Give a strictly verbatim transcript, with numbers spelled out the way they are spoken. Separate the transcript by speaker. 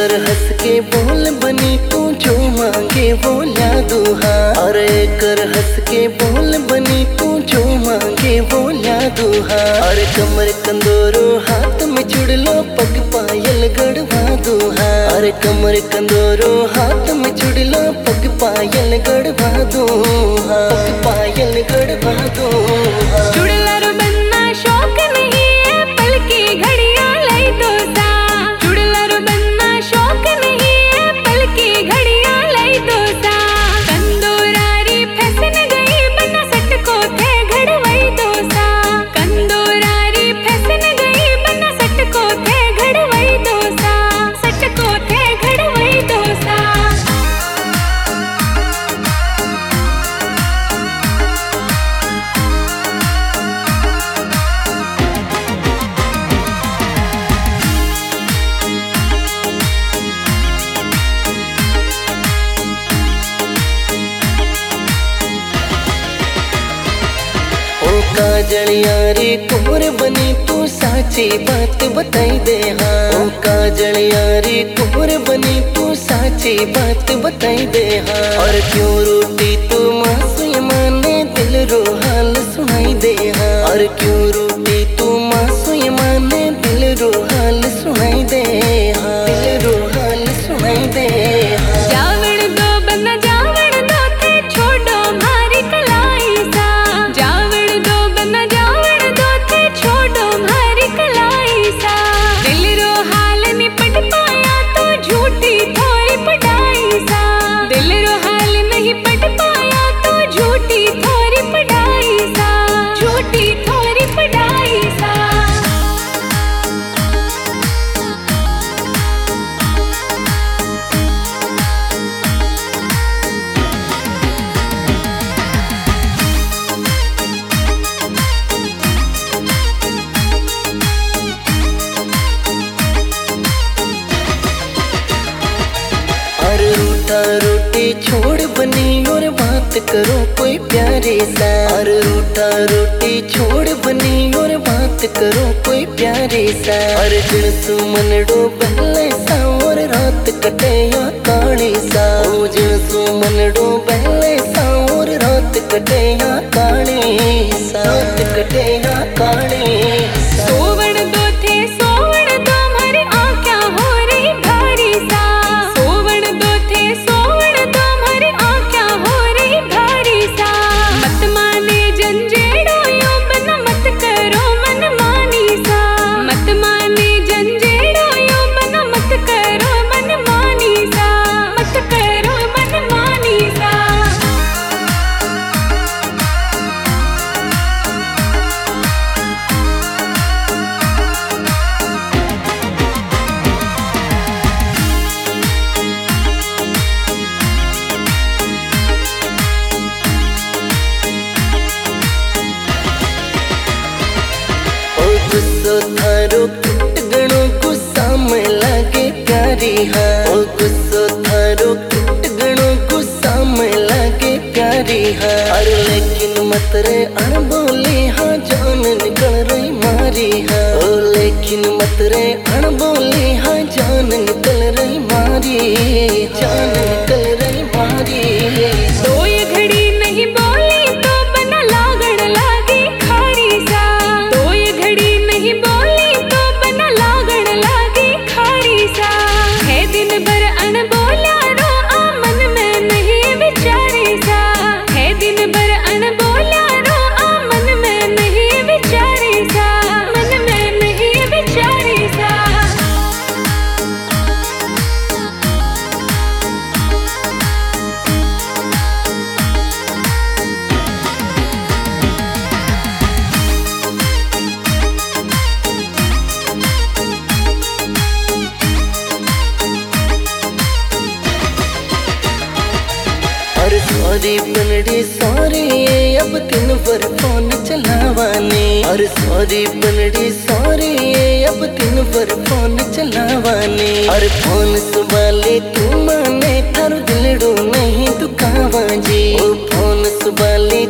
Speaker 1: कर हंस के बोल बनी तू जो मांगे वो ला दूहा। अरे कर हंस के बोल बनी तू जो मांगे वो ला दूहा। अरे कमर कंदोरो हाथ में चुड़ लो पग पायल गढ़वा दूहा। अरे कमर कंदोरो हाथ में चुड़ लो पग पायल गढ़वा दूहा। पग पायल गढ़वा दूहा।
Speaker 2: चुड़लर बनना शौक नहीं है पल की घड़ियां लाई दो सा। चुड़लर बनना शौक नहीं है पल की घड़ियां लाई दो सा। कंदोरारी फैसन गई बना सटको थे घड़वाई दो सा। कंदोरारी फैसन गई बना सटको थे घड़वाई दो सा। सटको थे घड़वाई दो सा।
Speaker 1: काजलियारी कुंवर बनी तू साची बात बताई दे हाँ। ओ काजलियारी कुंवर बनी तू साची बात बताई दे हाँ। और क्यों रूठी तू मासूम माने दिल रो हाल सुनाई दे हाँ। और क्यों रूठी तू मासूम माने दिल रो हाल सुनाई दे हाँ। दिल रो हाल सुनाई दे हाँ।
Speaker 2: जावड़ दो बन्ना जावड़ दो थे छोड़ो मारी कलाई सा। जावड़ दो बन्ना जावड़ दो थे छोड़ो मारी कलाई सा। दिल रो हाल निपट पाया तो झूठी थोड़ी पढ़ाई सा। दिल रो हाल नहीं पट पाया तो झूठी थोड़ी पढ़ाई सा। झूठी थोड़ी पढ़ाई सा।
Speaker 1: रूठा रोटी छोड़ बनी और बात करो कोई प्यारे सा। और रूठा रोटी छोड़ बनी और बात करो कोई प्यारे सा। और दिन सुमनडो बहले सा और रात कटे या काली सा। ओ दिन सुमनडो बहले सा और रात कटे या काली सा। रात कटे या काली सा।
Speaker 2: सोवड़ दो थे सोवड़ दो मारी आँखें हो रही भारी सा। सोवड़ दो थे सोवड़ दो मारी आँखें हो रही भारी सा। मत माने जंजेड़ो यो बना मत करो मन मानी सा। मत माने जंजेड़ो यो बना मत करो मन मानी सा। मत करो मन मानी सा।
Speaker 1: गुस्सो थारो कुट गणो गुस्सा में लागे प्यारी हाँ। ओ गुस्सो थारो कुट गणो गुस्सा में लागे प्यारी हाँ। अरे लेकिन मत रे अण बोले हाँ जान निकल रही मारी हाँ। ओ लेकिन मत रे अण बोले हाँ जान निकल रही मारी। जान निकल रही मारी।
Speaker 2: दो ये घड़ी नहीं बोली तो बना लागड़ लागी खारी सा। दो ये घड़ी नहीं बोली तो बना लागड़ लागी खारी सा। है दिन भर अन बोला रो आ मन में नहीं विचारी सा। है दिन भर अन बोला रो आ मन में नहीं विचारी सा। मन में नहीं विचारी सा।
Speaker 1: और सॉरी बनड़ी सॉरी अब दिन भर फोन चलावाने। और सॉरी बनड़ी सॉरी अब दिन भर फोन चलावाने। और फोन सुबाले तू माने थारो दिलड़ो नहीं दुखावा जी। ओ फोन सुबाले